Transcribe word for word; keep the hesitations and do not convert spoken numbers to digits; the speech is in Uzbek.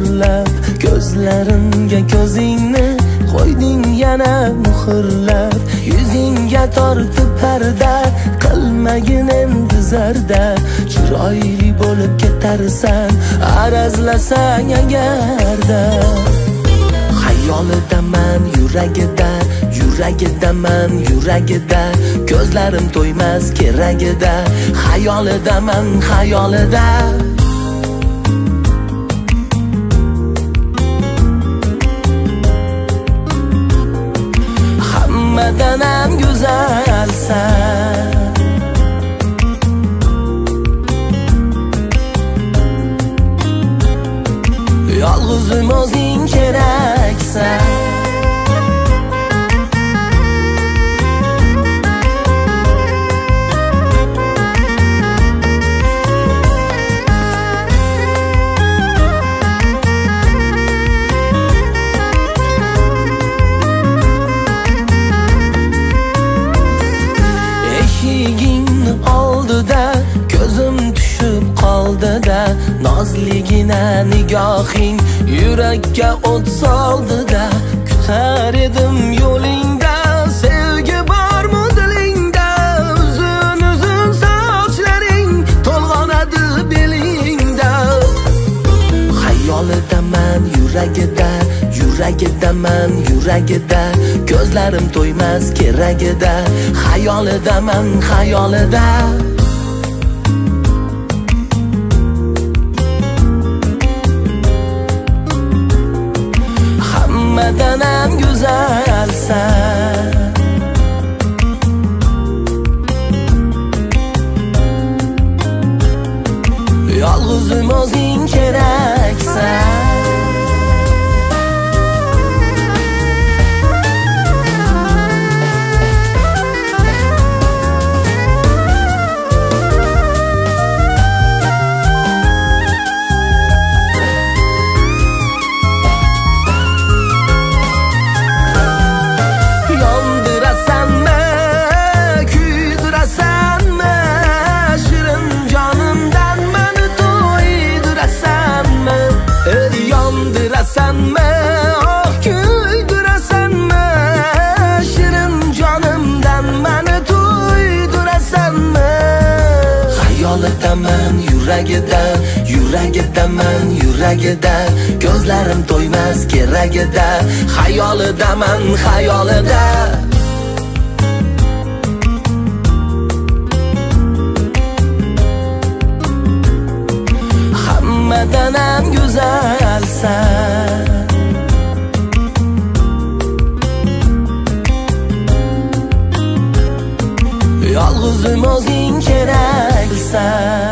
muhrlab, ko'zlarimga ko'zingni qo'yding yana muhrlab. Yuzingga tortib parda, qilmagin endi zarda. Chiroyli bo'lib ketarsan, arazlasang agarda. Xayolidaman yuragida, yuragidaman yuragida. Ko'zlarim to'ymas keragida, xayolidaman xayolida. Hammadan ham go'zalsan, yolg'izim o'zing keraksan. Eshigingni oldida ko'zim tushib qoldi-da, nozligina nigohing yurakka o't soldi-da. Kutar edim yo'lingda, sevgi bormi dilingda. Uzun uzun sochlaring to'lg'onadi belingda. Xayolidaman yuragida, yuragidaman yuragida. Ko'zlarim to'ymas keragida, xayolidaman xayolida. Hammadan ham go'zalsan, yolg'izim o'zing keraksan. Yondirasanmi, oh kuydirasanmi, shirin jonimdan mani to'ydirasanmi. Xayolidaman yuragida, yuragidaman yuragida. Ko'zlarim to'ymas keragida, xayolidaman xayolida. Hammadan ham go'zalsan, yolg'izim o'zing keraksan.